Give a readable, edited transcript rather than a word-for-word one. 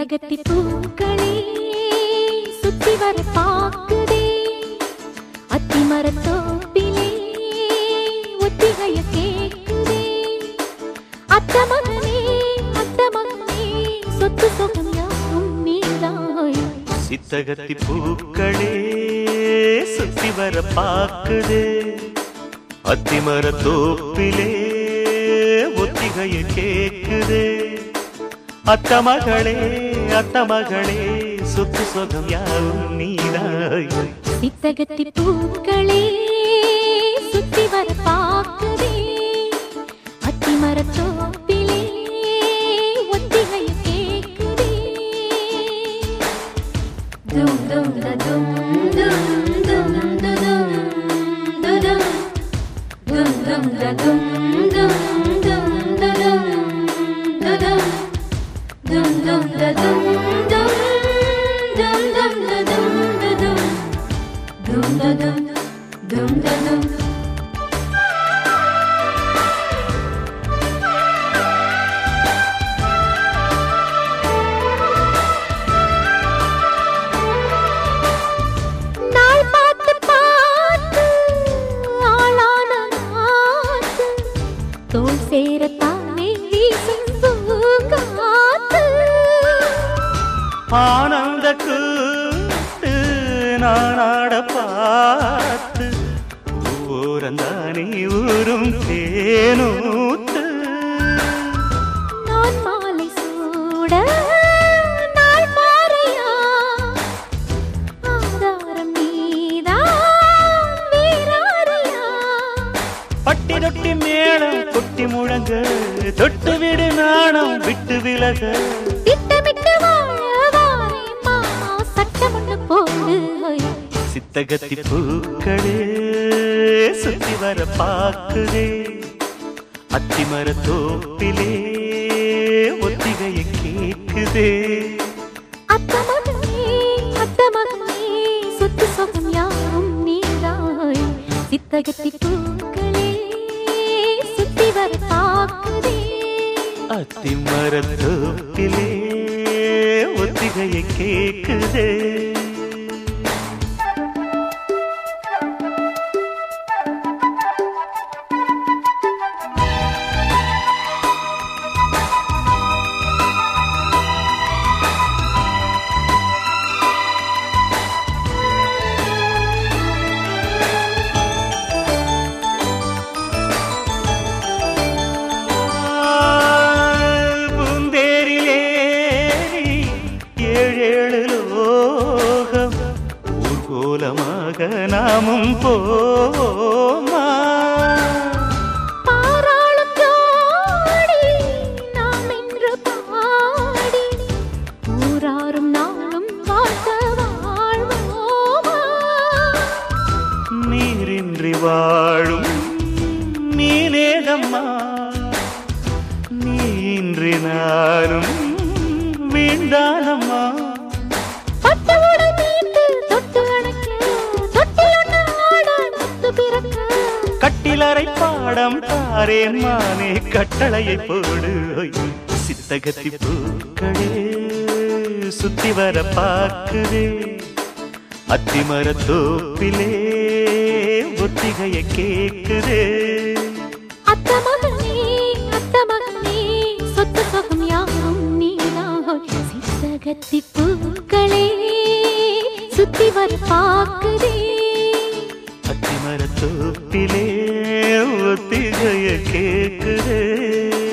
சித்தகத்தி பூக்களே சுத்தி வர பாக்குதே அத்திமரத்தோப்பிலே ஒத்திகைய கேக்குதே அத்தமகனே சொத்து சொகம் யாவும் நீதாய் சித்தகத்தி பூக்களே சுத்தி வர பாக்குதே அத்திமரத்தோப்பிலே ஒத்திகைய கேக்குதே அத்தமகளே சொத்து சொகம் யாவும் நீதாய் சித்தகத்தி பூக்களே சுத்தி வர பாக்குதே அத்திமரத்தோப்பிலே ஒத்திகைய கேக்குதே தும் தும் தும் தும் தும் தும் தும் தும் தும் தோல் சேரத்தானே வீசும் பூங்காத்து ஆனந்த கூட்டு நானாட பார்த்து ஊரந்தானே ஊரும் தேனூத்து நான் மாலை சூட நாள் பாறையா ஆதாரம் நீதான் வீராரியா பட்டி தொட்டி மேளம் கொட்டி முழங்க தொட்டு விடு நாணம் விட்டு விலக திட்டமிட்டு வாழவாரே மாமா சட்டம் ஒன்று போடு சித்தகத்தி பூக்களே சுத்தி வர பாக்குதே அத்திமரத்தோப்பிலே ஒத்திகைய கேக்குதே அத்தமகனே சொத்து சொகம் யாவும் நீதாய் சித்தகத்தி பூக்களே சுத்தி வர பாக்குதே அத்திமரத்தோப்பிலே ஒத்திகைய கேக்குதே நாமும் போமா பாராளும் ஜோடி நாம் என்று பாடி ஊராரும் நாளும் வாழ்த்த வாழ்வோமா நீரின்றி வாழும் நீனேகம்மா நீன்றி நானும் வீண்டானம்மா கட்டிலறை பாடம் தாரே மானே கட்டளையை போடு சித்தகத்தி பூக்களே சுத்தி வர பார்க்குதே அத்திமரத்தோப்பிலே ஒத்திகைய கேக்குதே அத்தமகனே சொத்து சொகம் யாவும் நீதான் சித்தகத்தி பூக்களே சுத்தி வர பார்க்குதே அத்திமரத்தோப்பிலே ஒத்திகைய கேக்குதே